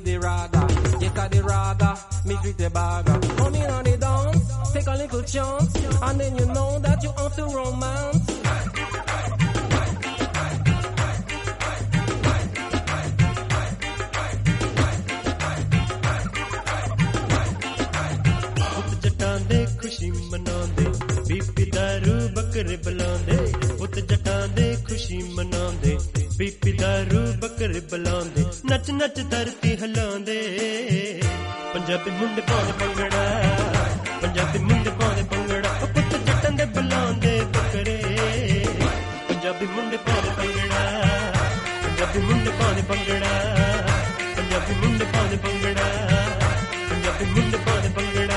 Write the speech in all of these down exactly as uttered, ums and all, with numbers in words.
with the raga. Yes, I the raga, mix with the baga. Come in on the dance, take a little chance, and then you know that you have to romance. खुशी मनांदे BP दारू बकरे बुलांदे पुत जटां दे खुशी मनांदे BP दारू बकरे बुलांदे नच नच धरती हिलांदे पंजाबी मुंडे पाउंदे भंगड़ा पंजाबी मुंडे पाउंदे भंगड़ा पुत जटां दे बुलांदे बकरे पंजाबी मुंडे पाउंदे भंगड़ा पंजाबी मुंडे पाउंदे भंगड़ा पंजाबी मुंडे पाउंदे भंगड़ा पंजाबी मुंडे पाउंदे भंगड़ा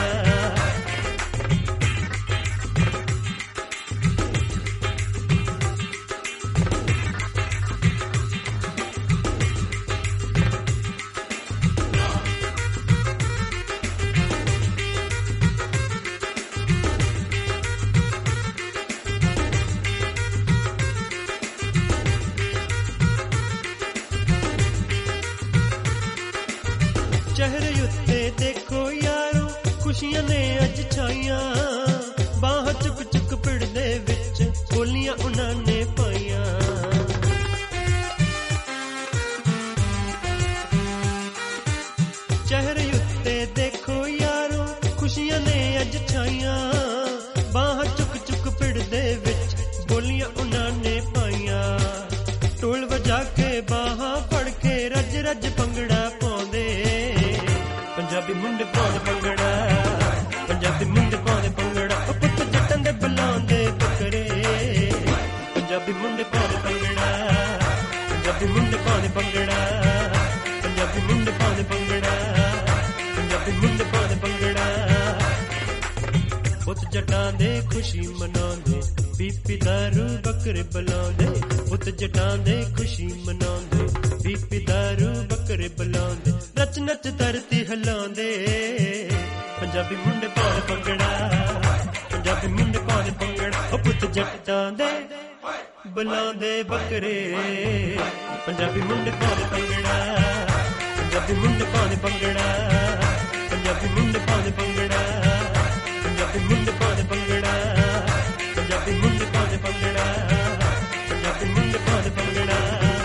चेहरे उत्ते देखो यारो खुशियां ने अज छाइयां बाह चुक चुक पिड़दे विच बोलियां उन्हां ने पाइयां चेहरे उत्ते देखो यारो खुशियां ने अज छाइयां बाह चुक चुक पिड़दे विच बोलियां उन्हां ने पाइयां ढोल वजा के बाह फड़ के रज रज भंगड़ा पाउंदे पंजाबी मुंडे पाउंदे भंगड़ा पंजाबी मुंडे पाउंदे भंगड़ा पुत जटां दे बुलांदे बकरे पंजाबी मुंडे पाउंदे भंगड़ा पंजाबी मुंडे पाउंदे भंगड़ा पंजाबी मुंडे पाउंदे भंगड़ा पंजाबी मुंडे पाउंदे भंगड़ा पुत जटां दे खुशी मनांदे बीपी दारू बकरे बुलांदे पुत जटां दे खुशी मनांदे बीपी दारू बकरे बुलांदे नच नच धरती हिलांदे पंजाबी मुंडे पाउंदे भंगड़ा पंजाबी मुंडे पाउंदे भंगड़ा ओ पुत जटां दे बुलांदे बकरे पंजाबी मुंडे पाउंदे भंगड़ा पंजाबी मुंडे पाउंदे भंगड़ा पंजाबी मुंडे पाउंदे भंगड़ा पंजाबी मुंडे पाउंदे भंगड़ा पंजाबी मुंडे पाउंदे भंगड़ा पंजाबी मुंडे पाउंदे bhangra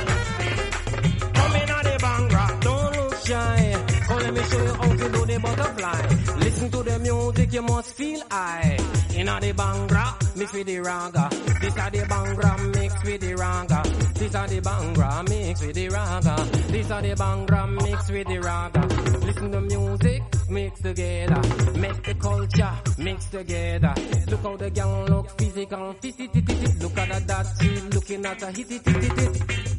Let me show you how to do the butterfly. Listen to the music, you must feel high. Inna the bangra, mix with the raga. This are the bangra, mix with the raga. This are the bangra, mix with the raga. This are the bangra, mix with the raga. Listen to music, mix together. Make the culture mix together. Look how the gang look physical, fit it, it, it. Look at that, that she looking at a hit it, it, it, it.